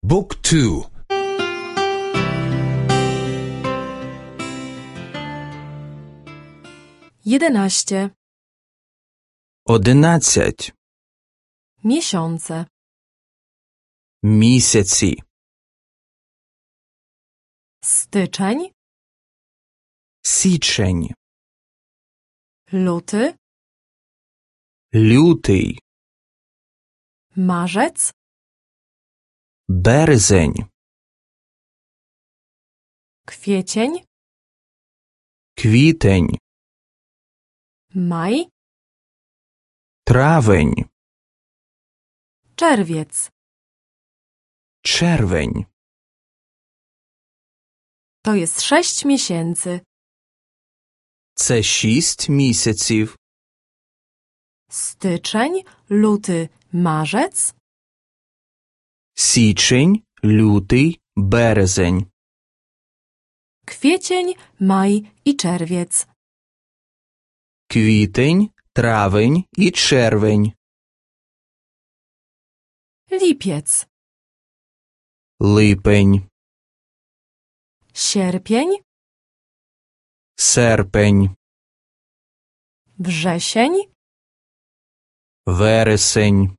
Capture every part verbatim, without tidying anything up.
Book two. Jedenaście. Одинадцять. Miesiące. Місяці. Styczeń. Січень. Luty. Лютий. Marzec. Березень. Kwiecień. Квітень. Maj. Травень. Czerwiec. Червень. To jest sześć miesięcy. Це шість місяців. Styczeń, luty, marzec. Січень, лютий, березень. Kwiecień, maj i czerwiec. Квітень, травень і червень. Lipiec. Липень. Sierpień. Серпень. Wrzesień. Вересень.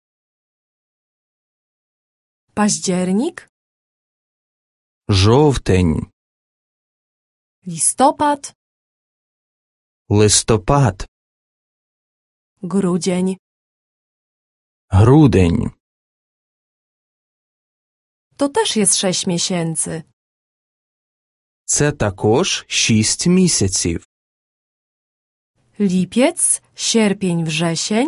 Październik. Жовтень. Listopad. Листопад. Grudzień. Грудень. To też jest sześć miesięcy. Це також шість місяців. Lipiec, sierpień, wrzesień.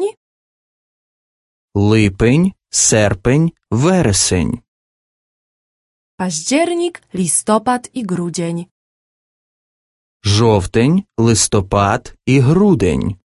Липень, серпень, вересень. Październik, listopad i grudzień. Жовтень, листопад і грудень.